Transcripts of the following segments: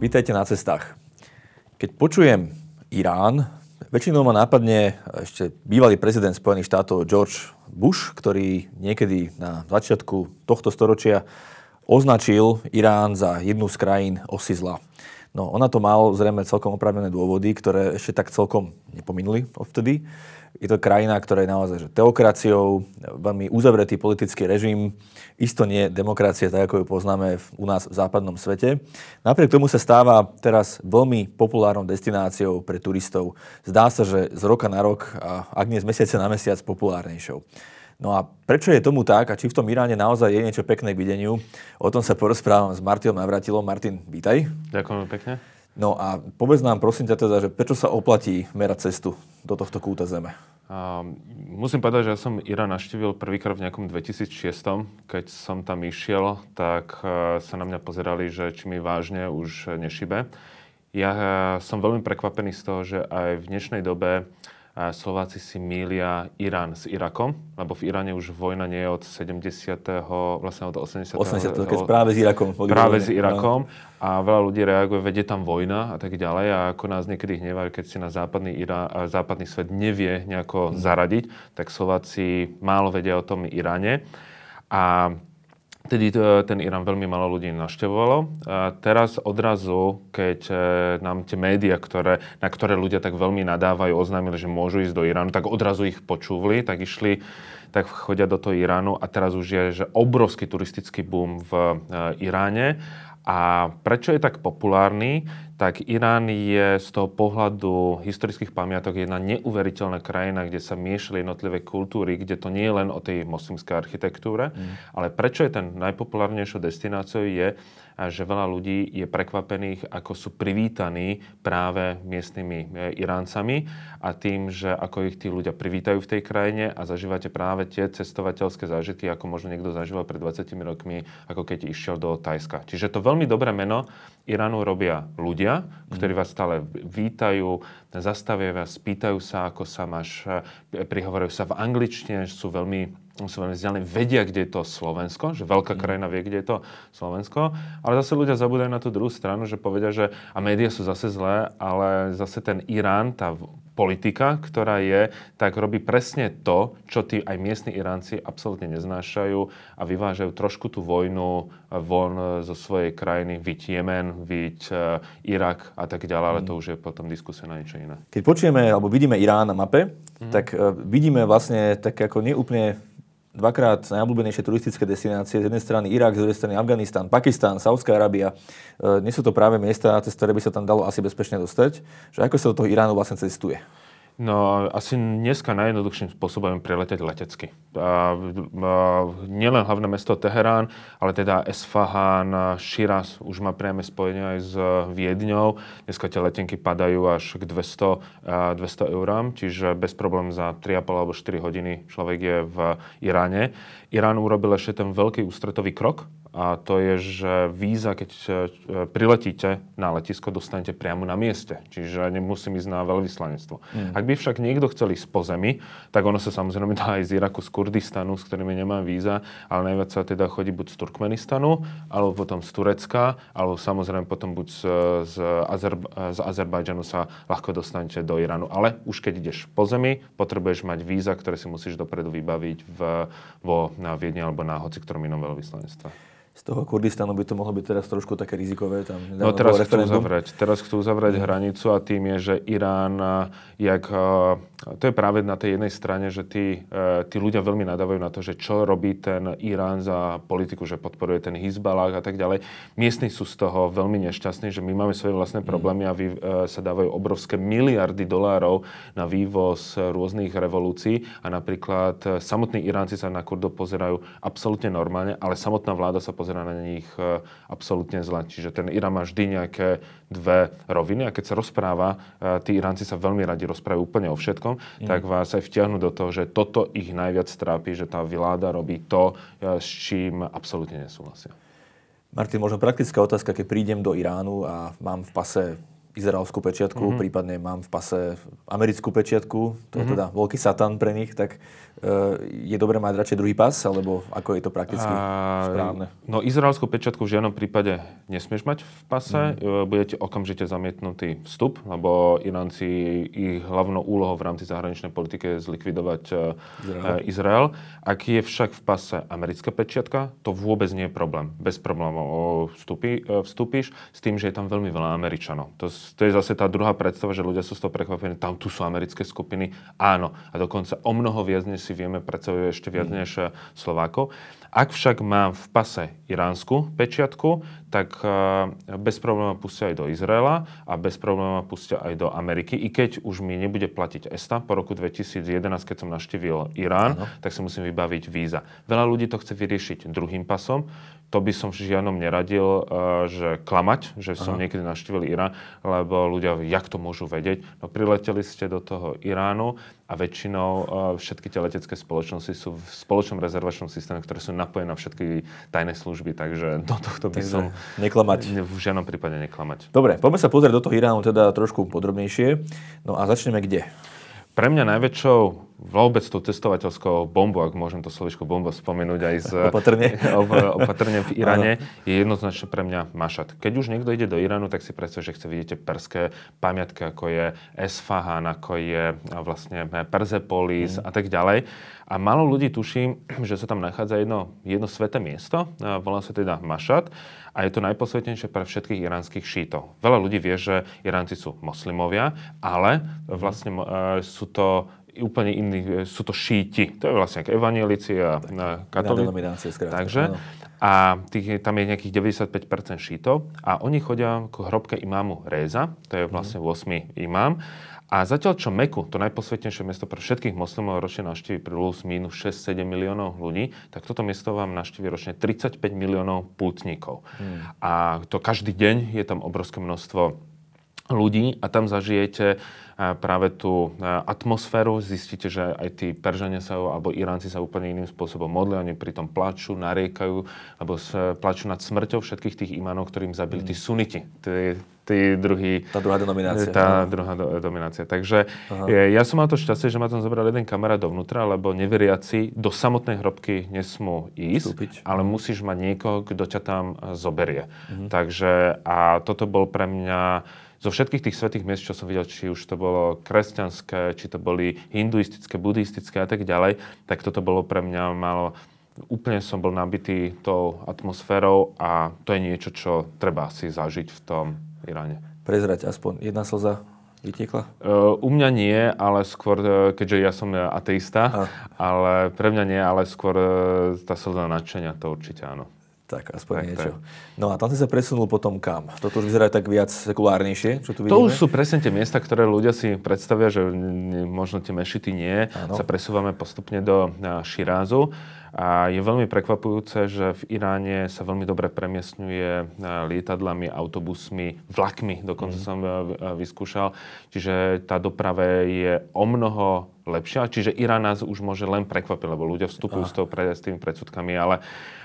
Vítajte na cestách. Keď počujem Irán, väčšinou ma nápadne ešte bývalý prezident Spojených štátov George Bush, ktorý niekedy na začiatku tohto storočia označil Irán za jednu z krajín osy zla. No, ona to mal zrejme celkom oprávnené dôvody, ktoré ešte tak celkom nepominuli odvtedy. Je to krajina, ktorá je naozaj že teokraciou, veľmi uzavretý politický režim, isto nie demokracia, tak ako ju poznáme u nás v západnom svete. Napriek tomu sa stáva teraz veľmi populárnou destináciou pre turistov. Zdá sa, že z roka na rok, a ak nie z mesiaca na mesiac, populárnejšou. No a prečo je tomu tak a či v tom Iráne naozaj je niečo pekné k videniu, o tom sa porozprávam s Martinom Navratilom. Martin, vítaj. Ďakujem pekne. No a povedz nám prosím ťa teda, že prečo sa oplatí merať cestu do tohto kúta zeme? Musím povedať, že ja som Irán navštívil prvýkrát v nejakom 2006. Keď som tam išiel, tak sa na mňa pozerali, že či mi vážne už nešibe. Ja som veľmi prekvapený z toho, že aj v dnešnej dobe Slováci si mýlia Irán s Irakom, lebo v Iráne už vojna nie je od 80. keď práve s Irakom. Práve s Irakom. A veľa ľudí reaguje, vedie tam vojna a tak ďalej. A ako nás niekedy hnevajú, keď si na západný svet nevie nejako zaradiť, tak Slováci málo vedia o tom Iráne. A tedy ten Irán veľmi málo ľudí navštevovalo. Teraz odrazu, keď nám tie médiá, na ktoré ľudia tak veľmi nadávajú, oznámili, že môžu ísť do Iránu, tak odrazu ich počúvli, tak chodia do toho Iránu a teraz už je že obrovský turistický boom v Iráne. A prečo je tak populárny? Tak Irán je z toho pohľadu historických pamiatok jedna neuveriteľná krajina, kde sa miešali jednotlivé kultúry, kde to nie je len o tej moslimskej architektúre, ale prečo je ten najpopulárnejšou destináciou je, že veľa ľudí je prekvapených, ako sú privítaní práve miestnymi Iráncami a tým, že ako ich tí ľudia privítajú v tej krajine a zažívate práve tie cestovateľské zážitky, ako možno niekto zažíval pred 20 rokmi, ako keď išiel do Thajska. Čiže to veľmi dobré meno Iránu robia ľudia, ktorí vás stále vítajú, zastavia vás, pýtajú sa, ako sa máš, prihovorujú sa v angličtine, sú veľmi vzdialení, vedia, kde je to Slovensko, že veľká krajina vie, kde je to Slovensko, ale zase ľudia zabúdajú na tú druhú stranu, že povedia, že a médiá sú zase zlé, ale zase ten Irán, tá politika, ktorá je, tak robí presne to, čo tí aj miestni Iránci absolútne neznášajú a vyvážajú trošku tú vojnu von zo svojej krajiny, viď Jemen, viď Irak a tak ďalej, ale to už je potom diskusia na niečo iné. Keď počujeme alebo vidíme Irán na mape, tak vidíme vlastne tak ako neúplne dvakrát najobľúbenejšie turistické destinácie. Z jednej strany Irak, z druhej strany Afganistan, Pakistan, Saudská Arábia. Nie sú to práve miesta, cez ktoré by sa tam dalo asi bezpečne dostať. Že ako sa do toho Iránu vlastne cestuje? No, asi dneska najjednoduchším spôsobom prileteť letecky. Nielen hlavné mesto Teherán, ale teda Esfahan, Širaz už má priame spojenie aj s Viedňou. Dneska tie letenky padajú až k 200 eurám, čiže bez problém za 3,5 alebo 4 hodiny človek je v Iráne. Irán urobil ešte ten veľký ústretový krok, a to je, že víza, keď priletíte na letisko, dostanete priamo na mieste. Čiže nemusím ísť na veľvyslanectvo. Ak by však niekto chcel ísť po zemi, tak ono sa samozrejme dá aj z Iraku, z Kurdistanu, s ktorými nemá víza, ale najviac sa teda chodí buď z Turkmenistanu, alebo potom z Turecka, alebo samozrejme potom buď z Azerbajdžanu sa ľahko dostanete do Iránu. Ale už keď ideš po zemi, potrebuješ mať víza, ktoré si musíš dopredu vybaviť na Viedni alebo na hoci ktorom inom veľvyslanectve. Z toho Kurdistanu by to mohlo byť teraz trošku také rizikové. Tam teraz chcú uzavrieť hranicu a tým je, že Irán, to je práve na tej jednej strane, že tí ľudia veľmi nadávajú na to, že čo robí ten Irán za politiku, že podporuje ten Hizballah a tak ďalej. Miestni sú z toho veľmi nešťastní, že my máme svoje vlastné problémy a sa dávajú obrovské miliardy dolárov na vývoz rôznych revolúcií a napríklad samotní Iránci sa na Kurdov pozerajú absolútne normálne, ale samotná vláda sa pozerá na nich absolútne zle. Čiže ten Irán má vždy nejaké dve roviny a keď sa rozpráva, tí Iránci sa veľmi radi rozprávajú úplne o všetkom, tak vás aj vtiahnu do toho, že toto ich najviac trápi, že tá vláda robí to, s čím absolútne nesúhlasia. Martin, možno praktická otázka, keď prídem do Iránu a mám v pase izraelskú pečiatku, prípadne mám v pase americkú pečiatku, to je teda veľký satan pre nich, tak je dobré mať radšej druhý pas, alebo ako je to prakticky správne? No, izraelskú pečiatku v žiadnom prípade nesmieš mať v pase. Budete okamžite zamietnutý vstup, lebo Iránci, ich hlavnou úlohou v rámci zahraničnej politiky je zlikvidovať Izrael. Ak je však v pase americká pečiatka, to vôbec nie je problém. Bez problémov vstúpiš s tým, že je tam veľmi veľa Američanov. To je zase tá druhá predstava, že ľudia sú z toho prekvapení. Tam tu sú americké skupiny. Áno. A dokonca o mnoho viac, než si vieme predstaviť, ešte viac než Slovákov. Ak však mám v pase iránsku pečiatku, tak bez problémov pustia aj do Izraela a bez problémov pustia aj do Ameriky. I keď už mi nebude platiť ESTA po roku 2011, keď som navštívil Irán, tak si musím vybaviť víza. Veľa ľudí to chce vyriešiť druhým pasom. To by som v žiadnom neradil, že klamať, že som niekedy navštívil Irán, lebo ľudia, jak to môžu vedieť? No prileteli ste do toho Iránu a väčšinou všetky tie letecké spoločnosti sú v spoločnom rezervačnom systéme, ktoré sú napojené na všetky tajné služby, takže do tohto by som neklamať. V žiadnom prípade neklamať. Dobre, poďme sa pozrieť do toho Iránu teda trošku podrobnejšie. No a začneme kde? Pre mňa najväčšou vôbec tou cestovateľskou bombou, ak môžem to slovičko bomba spomenúť aj z opatrne v Iráne, je jednoznačne pre mňa Mašhad. Keď už niekto ide do Iránu, tak si predstav, že chce vidieť perské pamiatky, ako je Esfahan, ako je vlastne Persepolis a tak ďalej. A málo ľudí tuší, že sa tam nachádza jedno sväté miesto, volá sa teda Mašhad. A je to najposvetnejšie pre všetkých iránskych šítov. Veľa ľudí vie, že Iránci sú moslimovia, ale vlastne sú to úplne iní, sú to šíti. To je vlastne ako evanjelici a katolíci. Takže tam je nejakých 95% šítov a oni chodia k hrobke imámu Réza, to je vlastne 8. imám. A zatiaľ čo Meku, to najposvetnejšie miesto pre všetkých moslimov, ročne navštíví plus minus 6-7 miliónov ľudí, tak toto miesto vám navštíví ročne 35 miliónov pútnikov. A to každý deň je tam obrovské množstvo ľudí a tam zažijete práve tú atmosféru. Zistíte, že aj tí Peržania alebo Iránci sa úplne iným spôsobom modlia. Oni pritom plačú, nariekajú, alebo plačú nad smrťou všetkých tých imánov, ktorým zabili tí suniti. Tá druhá denominácia. Tá druhá dominácia. Takže ja som mal to šťastie, že ma tam zobral jeden kamarát dovnútra, lebo neveriaci do samotnej hrobky nesmú ísť, ale musíš mať niekoho, kto ťa tam zoberie. Takže a toto bol pre mňa zo všetkých tých svätých miest, čo som videl, či už to bolo kresťanské, či to boli hinduistické, buddhistické a tak ďalej, tak toto bolo pre mňa úplne som bol nabitý tou atmosférou a to je niečo, čo treba si zažiť v tom Iráne. Prezrať aspoň jedna slza vytiekla? U mňa nie, ale skôr, keďže ja som ateista, ale pre mňa nie, ale skôr tá slza nadšenia, to určite áno. Tak, aspoň niečo. No a tam si sa presunul potom kam? Toto už vyzerá tak viac sekulárnejšie, čo tu vidíme? To už sú presne tie miesta, ktoré ľudia si predstavia, že možno tie mešity nie. Sa presúvame postupne do Širázu. A je veľmi prekvapujúce, že v Iráne sa veľmi dobre premiestňuje lietadlami, autobusmi, vlakmi, dokonca som vyskúšal. Čiže tá doprava je o mnoho lepšia. Čiže Irán nás už môže len prekvapiť, lebo ľudia vstupujú s tými predsudkami, ale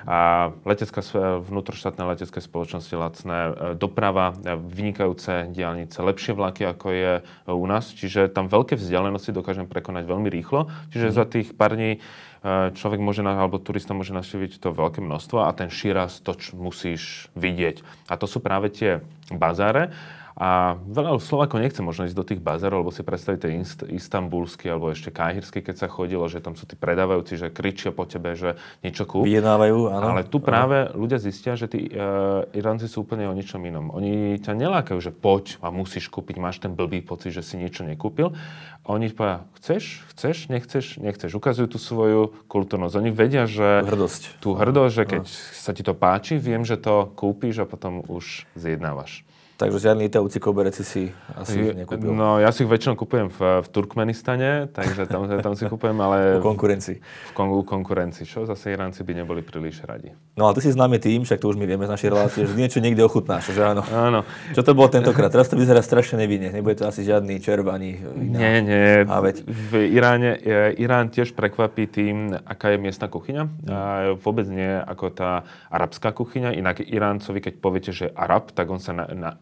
vnútroštátne letecké spoločnosti, lacné doprava, vynikajúce diaľnice, lepšie vlaky, ako je u nás. Čiže tam veľké vzdialenosti dokážeme prekonať veľmi rýchlo. Čiže za tých pár dní človek alebo turista môže navštíviť to veľké množstvo a ten Širáz to musíš vidieť. A to sú práve tie bazáre. A veľa Slovákov nechce možno ísť do tých bazárov, lebo si predstavíte istambulský alebo ešte káhirský, keď sa chodilo, že tam sú tí predávajúci, že kričia po tebe, že niečo kúp. Vyjednávajú, áno. Ale tu práve ľudia zistia, že tí Iránci sú úplne o ničom inom. Oni ťa nelákajú, že poď a musíš kúpiť, máš ten blbý pocit, že si niečo nekúpil. A oni povedia, chceš, nechceš. Ukazujú tú svoju kultúrnosť. Oni vedia, že tú hrdosť, že keď sa ti to páči, viem, že to kúpiš a potom už zjednávaš. Takže žiadny lietavúci koberec si asi nekúpil. No, ja si ich väčšinou kúpujem v Turkmenistane, takže tam si kúpujem, ale... V konkurencii. V konkurencii, čo zase Iránci by neboli príliš radi. No, ale ty si známy tým, však to už my vieme z našej relácie, že niečo niekde ochutnáš, že áno? Áno. Čo to bolo tentokrát? Teraz to vyzerá strašne nevinne. Nebude to asi žiadny červ ani iná. Nie. V Irán tiež prekvapí tým, aká je miestna kuchyňa. A vôbec nie ako tá arabská kuchyňa. Inak Iráncovi, keď poviete, že je Arab, tak on sa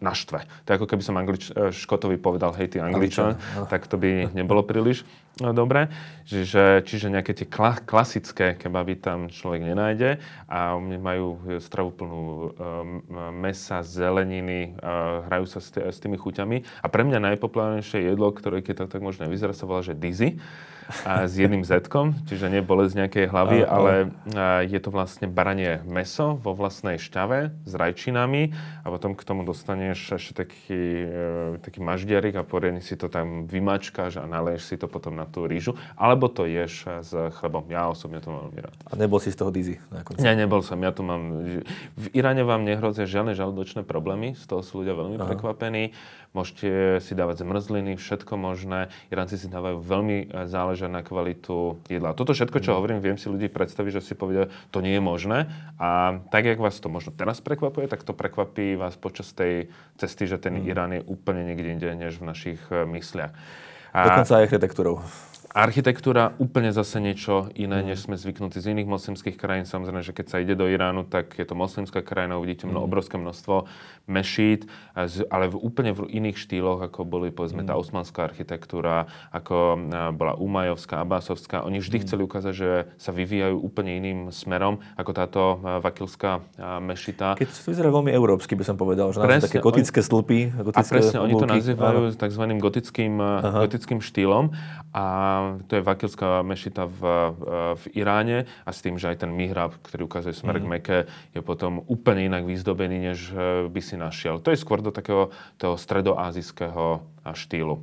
naštve. To je ako keby som Škotovi povedal, hej, ty Angličan, tak to by nebolo príliš dobre. Čiže nejaké tie klasické kebaby tam človek nenájde a oni majú stravu plnú mesa, zeleniny, hrajú sa s tými chuťami. A pre mňa najpopulárnejšie jedlo, ktoré keď to tak možno nevyzerá, sa volá, že dizzy. A s jedným Z-kom, čiže nie bolesť nejakej hlavy, ale je to vlastne baranie mäso vo vlastnej šťave s rajčinami a potom k tomu dostaneš ešte taký maždiarik a poriadne si to tam vymačkáš a naleješ si to potom na tú rýžu, alebo to ješ s chlebom. Ja osobne to mám veľmi rád. A nebol si z toho dizzy? Nie, nebol som. Ja to mám... V Iráne vám nehrozia žiadne žalúdočné problémy, z toho sú ľudia veľmi prekvapení. Môžete si dávať zmrzliny, všetko možné. Iránci si dávajú veľmi záležať na kvalitu jedla. Toto všetko, čo hovorím, viem si ľudí predstaviť, že si povedia, to nie je možné. A tak, jak vás to možno teraz prekvapuje, tak to prekvapí vás počas tej cesty, že ten Irán je úplne niekde inde, než v našich mysliach. Dokonca aj architektúrou. Architektúra úplne zase niečo iné, než sme zvyknutí z iných moslimských krajín. Samozrejme, že keď sa ide do Iránu, tak je to moslimská krajina, uvidíte obrovské množstvo mešít, ale úplne v iných štýloch, ako boli, povedzme, tá osmanská architektúra, ako bola umajovská, abásovská. Oni vždy chceli ukázať, že sa vyvíjajú úplne iným smerom, ako táto vakilská mešita. Keď to vyzerá veľmi európsky, by som povedal, že presne, také gotické stĺpy, gotické presne, oni to nazývajú takzvaným gotickým štýlom. A to je vakilská mešita v Iráne a s tým, že aj ten mihrab, ktorý ukazuje smer k Meke, je potom úplne inak vyzdobený, než by si našiel. To je skôr do takého toho stredoázijského štýlu.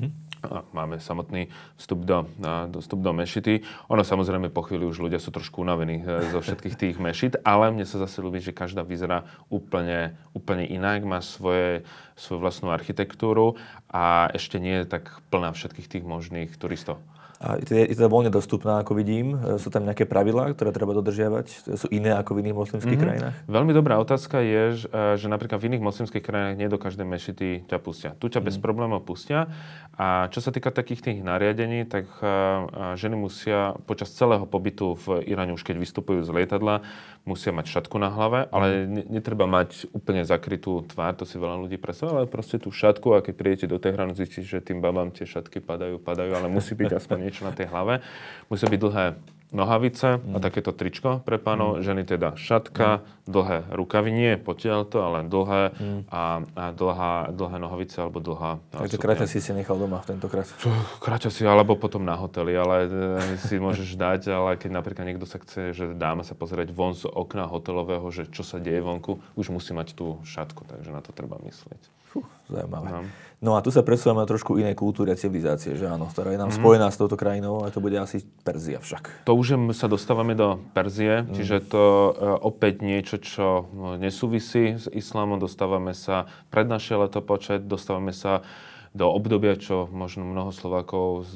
Máme samotný vstup do mešity. Ono samozrejme po chvíli už ľudia sú trošku unavení zo všetkých tých mešit, ale mne sa zase ľúbi, že každá vyzerá úplne inak, má svoju vlastnú architektúru a ešte nie je tak plná všetkých tých možných turistov. A je teda voľne dostupná, ako vidím? Sú tam nejaké pravidlá, ktoré treba dodržiavať? Sú iné ako v iných moslimských krajinách? Veľmi dobrá otázka je, že napríklad v iných moslimských krajinách nie do každej mešity ťa pustia. Tu ťa bez problémov pustia. A čo sa týka takých tých nariadení, tak ženy musia počas celého pobytu v Iráne, už keď vystupujú z lietadla, musia mať šatku na hlave, ale netreba mať úplne zakrytú tvár, to si veľa ľudí predstavuje, ale proste tú šatku a keď prídete do Teheránu, zistíte, že tým babám tie šatky padajú, ale musí byť aspoň niečo na tej hlave. Musia byť dlhé nohavice a takéto tričko pre pánov. Ženy teda šatka, dlhé rukavy, nie potiaľto, ale dlhé a dlhé nohavice alebo dlhá Takže kráťa si nechal doma tentokrát. Kráťa si, alebo potom na hoteli, ale si môžeš dať, ale keď napríklad niekto sa chce, že dáma sa pozrieť von z okna hotelového, že čo sa deje vonku, už musí mať tú šatku, takže na to treba myslieť. Zaujímavé. No a tu sa presúvame na trošku inej kultúry a civilizácie, že áno, ktorá je nám spojená s touto krajinou, a to bude asi Perzia však. To už sa dostávame do Perzie, čiže to opäť niečo, čo nesúvisí s islámom, dostávame sa pred naše letopočet, dostávame sa do obdobia, čo možno mnoho Slovákov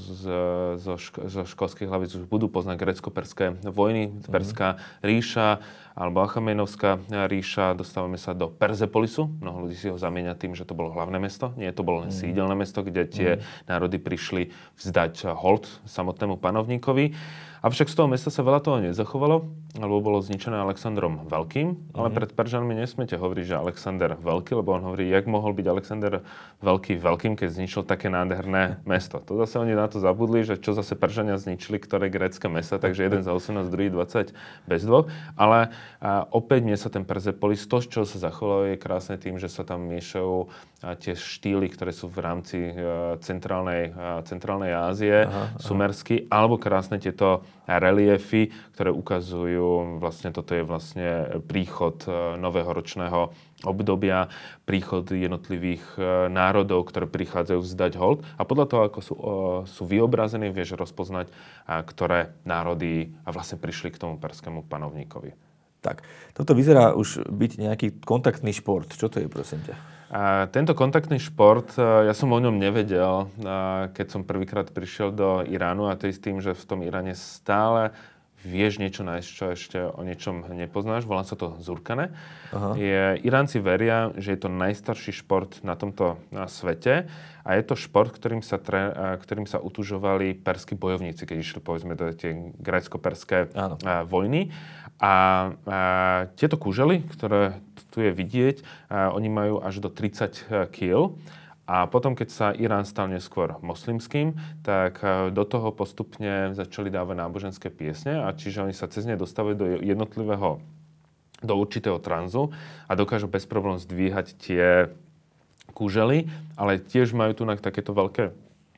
zo školských hlavíc už budú poznať grécko-perské vojny, Perská ríša alebo Achamenovská ríša. Dostávame sa do Perzepolisu. Mnoho ľudí si ho zamieňa tým, že to bolo hlavné mesto. Nie, to bolo len sídelné mesto, kde tie národy prišli vzdať hold samotnému panovníkovi. Avšak z toho mesta sa veľa toho nezachovalo, lebo bolo zničené Alexandrom Veľkým. Ale pred Peržanmi nesmiete hovoriť, že Alexander Veľký, lebo on hovorí, jak mohol byť Alexander Veľkým, keď zničil také nádherné mesto. To zase oni na to zabudli, že čo zase Peržania zničili, ktoré grécke mesta, takže jeden za 18, druhý 20 bez dvoch. Ale opäť mne sa ten Perzepolis, to, čo sa zachovalo, je krásne tým, že sa tam miešajú tie štýly, ktoré sú v rámci centrálnej Ázie, sumersky, alebo krásne tieto reliefy, ktoré ukazujú, vlastne toto je vlastne príchod nového ročného obdobia, príchod jednotlivých národov, ktoré prichádzajú vzdať hold. A podľa toho, ako sú vyobrazení, vieš rozpoznať, ktoré národy vlastne prišli k tomu perskému panovníkovi. Tak, toto vyzerá už byť nejaký kontaktný šport. Čo to je, prosím ťa? Tento kontaktný šport, ja som o ňom nevedel, keď som prvýkrát prišiel do Iránu, a to je s tým, že v tom Iráne stále vieš niečo nájsť, čo ešte o niečom nepoznáš. Volá sa to zurkane. Iránci veria, že je to najstarší šport na tomto svete a je to šport, ktorým sa utužovali perskí bojovníci, keď išli povedzme do tie grécko-perské vojny. A tieto kúžely, ktoré tu je vidieť, oni majú až do 30 kg. A potom, keď sa Irán stal neskôr moslimským, tak do toho postupne začali dávať náboženské piesne, a čiže oni sa cez ne dostávajú do určitého tranzu a dokážu bez problémov zdvíhať tie kúžely, ale tiež majú tu takéto veľké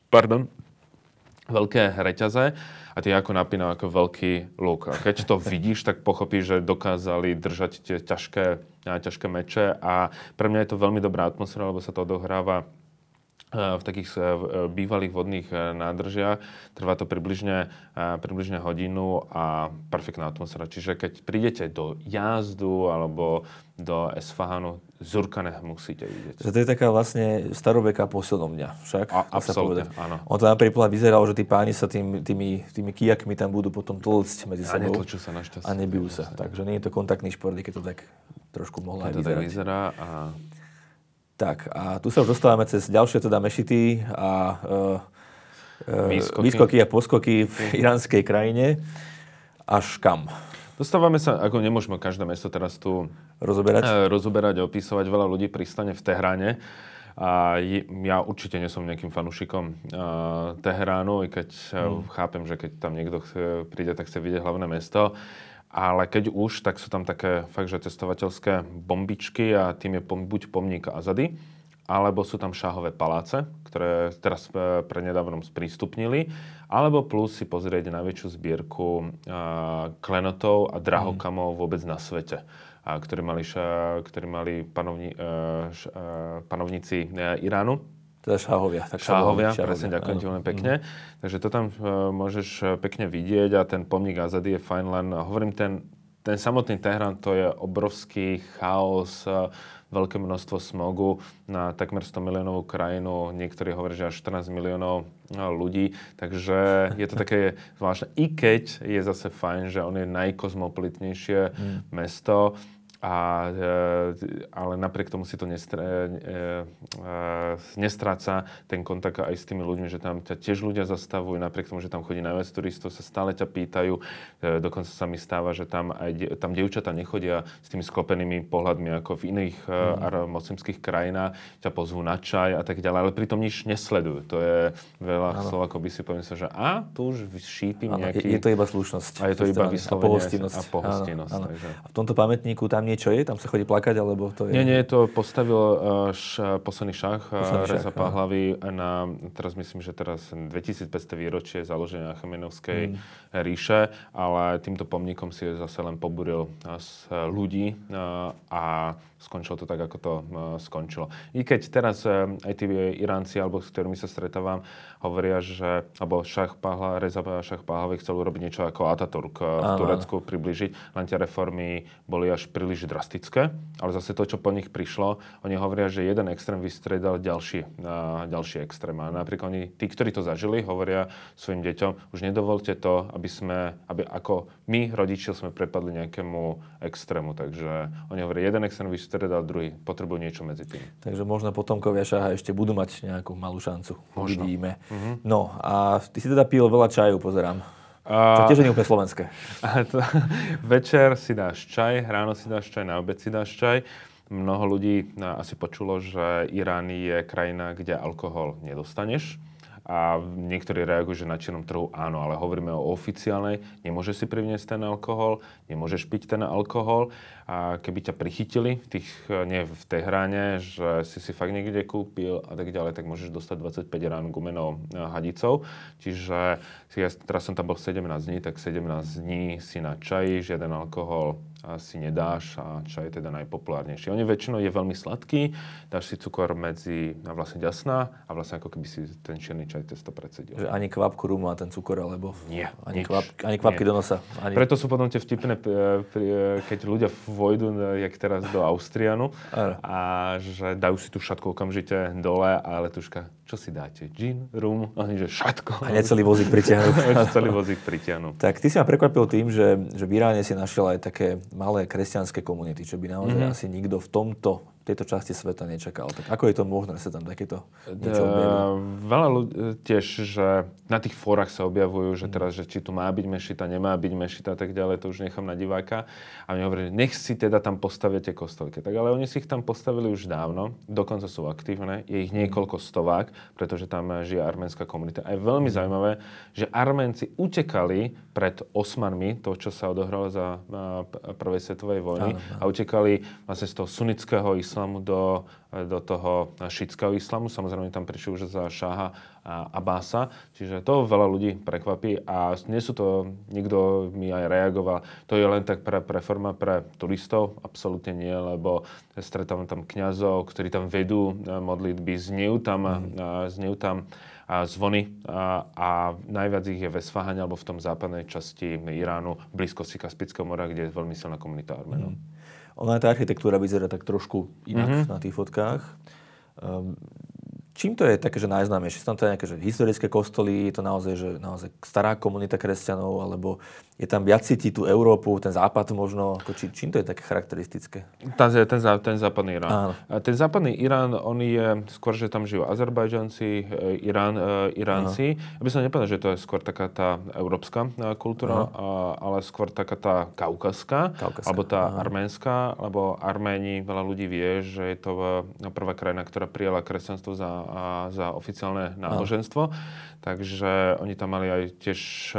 reťaze a tie ako napínajú ako veľký luk. A keď to vidíš, tak pochopíš, že dokázali držať tie ťažké meče, a pre mňa je to veľmi dobrá atmosféra, lebo sa to odohráva v takých bývalých vodných nádržiach. Trvá to približne hodinu a perfektná atmosféra. Čiže keď prídete do Jazdu alebo do Esfahanu, Zurkaneh musíte vidieť. To je taká vlastne staroveká posilňovňa, však? Absolútne, áno. On to napríklad vyzeralo, že tí páni sa tými kijakmi tam budú potom tlcť medzi sebou. A netlčú sa našťastie. A nebijú sa. Takže nie je to kontaktný šport, keď to tak trošku mohlo aj vyzerať. To tak vyzerá a... Tak, a tu sa už dostávame cez ďalšie teda mešity a výskoky a poskoky v iránskej krajine. Až kam? Dostávame sa, ako nemôžeme každé mesto teraz tu rozoberať, opisovať. Veľa ľudí pristane v Tehráne. A ja určite nie som nejakým fanúšikom Teheránu, i keď chápem, že keď tam niekto príde, tak chce vidieť hlavné mesto. Ale keď už, tak sú tam také fakt, že cestovateľské bombičky, a tým je buď pomník Azady, alebo sú tam šáhové paláce, ktoré teraz prednedávnom sprístupnili, alebo plus si pozrieť najväčšiu zbierku klenotov a drahokamov vôbec na svete, ktorí mali panovníci Iránu. Teda šáhovia. Šáhovia, presne, ďakujem ti veľmi pekne. Takže to tam môžeš pekne vidieť, a ten pomník Azady je fajn, len hovorím, ten samotný Teherán, to je obrovský chaos, veľké množstvo smogu na takmer 100 miliónovú krajinu, niektorí hovoria, že až 14 miliónov ľudí, takže je to také zvláštne. I keď je zase fajn, že on je najkozmopolitnejšie mesto, ale napriek tomu si to nestráca ten kontakt aj s tými ľuďmi, že tam ťa tiež ľudia zastavujú, napriek tomu, že tam chodí najviac turistov, sa stále ťa pýtajú. Dokonca sa mi stáva, že tam dievčatá nechodia s tými sklopenými pohľadmi ako v iných moslimských krajinách, ťa pozvú na čaj a tak ďalej, ale pritom nič nesledujú. To je veľa Slovákov by si pomyslel, že tu už šípim nejaký... Je to iba slušnosť. A je to iba vyslovene a pohostinnosť. A v tomto pamätníku tam niečo je? Tam sa chodí plakať, alebo to je... Nie, to postavil posledný šach Reza Pahlavi teraz myslím, že teraz 2500 výročie založenia Chamenovskej ríše, ale týmto pomníkom si zase len pobúril ľudí a skončilo to tak, ako to skončilo. I keď teraz aj tí Iránci, alebo s ktorými sa stretávam, hovoria, že Reza Šach Pahlavi chcel urobiť niečo ako Ataturk v Turecku, priblížiť, len tie reformy boli až príliš drastické, ale zase to, čo po nich prišlo, oni hovoria, že jeden extrém vystriedal ďalší extrém. A napríklad tí, ktorí to zažili, hovoria svojim deťom, už nedovolte to, aby ako my, rodičia, sme prepadli nejakému extrému. Takže oni hovoria, jeden extrém vystriedal druhý, potrebujú niečo medzi tým. Takže možno potomkovia Šaha ešte budú mať nejakú malú šancu. Možno. Uvidíme. No a ty si teda pil veľa čaju, pozerám. Čo tiež nie úplne slovenské. Večer si dáš čaj, ráno si dáš čaj, na obed si dáš čaj. Mnoho ľudí asi počulo, že Irán je krajina, kde alkohol nedostaneš. A niektorí reagujú, že na čiernom trhu áno, ale hovoríme o oficiálnej. Nemôžeš si privniesť ten alkohol, nemôžeš piť ten alkohol. A keby ťa prichytili v Tehráne, že si fakt niekde kúpil a tak ďalej, tak môžeš dostať 25 rán gumenou hadicou. Čiže teraz som tam bol 17 dní, tak 17 dní si na čaji, žiaden alkohol si nedáš a čaj je teda najpopulárnejší. On je väčšinou veľmi sladký, dáš si cukor medzi vlastne ďasná a vlastne ako keby si ten čierny čaj testo predsedil. Že ani kvapku rumu a ten cukor, alebo nie, ani kvapky do nosa. Preto sú potom tie vtipné, keď ľudia vojdu, jak teraz do Austrianu a že dajú si tú šatku okamžite dole a letuška, čo si dáte? Gin, rum? Oni, že šatko. A necelý vozík pritiahnu. Tak ty si ma prekvapil tým, že v Iráne si našiel aj také malé kresťanské komunity, čo by naozaj asi nikto v tomto tejto časti sveta nečakal. Tak ako je to možné, že sa tam takéto niečo objaví? Veľa ľudí tiež, že na tých fórach sa objavujú, že teraz, že či tu má byť mešita, nemá byť mešita a tak ďalej, to už nechám na diváka. A mi hovorí, nech si teda tam postavia tie kostolky. Tak ale oni si ich tam postavili už dávno, dokonca sú aktívne, je ich niekoľko stovák, pretože tam žije arménska komunita. A je veľmi zaujímavé, že Arménci utekali pred Osmanmi, to, čo sa odohralo za prvej svetovej vojny, a utekali vlastne z toho sunnického islamu do toho šítského islamu. Samozrejme, tam prišli už za šáha Abbasa. Čiže to veľa ľudí prekvapí a nie sú to, nikto mi aj reagoval, to je len tak pre forma pre turistov? Absolútne nie, lebo stretávam tam kňazov, ktorí tam vedú modlitby, znejú tam zvony a najviac ich je v Esfahane alebo v tom západnej časti Iránu, v blízkosti Kaspického mora, kde je veľmi silná komunita Arménov. Ona tá architektúra vyzerá tak trošku inak na tých fotkách. Čím to je také, že najznámejšie? Sú tam to nejaké že historické kostoly, je to naozaj stará komunita kresťanov, alebo je tam viac cítiť tú Európu, ten západ možno? Čím to je také charakteristické? Ten západný Irán. Áno. Ten západný Irán, on je skôr, že tam žijú Azerbajdžanci, Iránci. Ja by som nepovedal, že to je skôr taká tá európska kultúra, ale skôr taká tá kaukazská, alebo tá arménska, lebo Arméni, veľa ľudí vie, že je to prvá krajina, ktorá prijala kresťanstvo za oficiálne náboženstvo. Takže oni tam mali aj tiež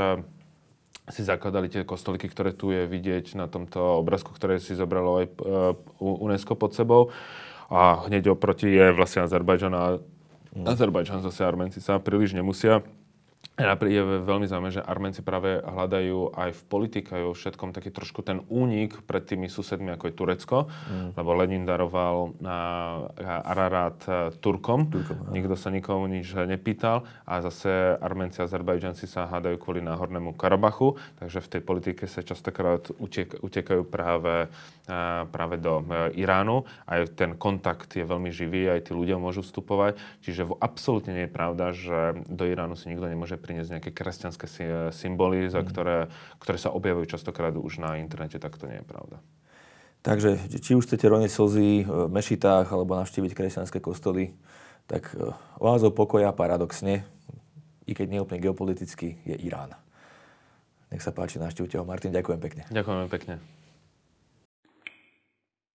si zakladali tie kostolíky, ktoré tu je vidieť na tomto obrázku, ktoré si zobralo aj UNESCO pod sebou. A hneď oproti je vlastne Azerbajdžan a Azerbajdžan zase Arménci sa príliš nemusia. Je veľmi zaujímavé, že Arménci práve hľadajú aj v politike, aj vo všetkom taký trošku ten únik pred tými susedmi, ako je Turecko, lebo Lenin daroval Ararat Turkom. Nikto sa nikomu nič nepýtal a zase Arménci a Azerbajdžanci sa hádajú kvôli Náhornému Karabachu, takže v tej politike sa častokrát utekajú práve do Iránu. Aj ten kontakt je veľmi živý, aj tí ľudia môžu vstupovať, čiže absolútne nie je pravda, že do Iránu si nikto nemôže priniesť nejaké kresťanské symboly, ktoré sa objavujú častokrát už na internete, tak to nie je pravda. Takže, či už chcete roniť slzy v mešitách alebo navštíviť kresťanské kostoly, tak oázou pokoja paradoxne, i keď neúplne geopoliticky, je Irán. Nech sa páči, navštívte ho. Martin, ďakujem pekne. Ďakujem pekne.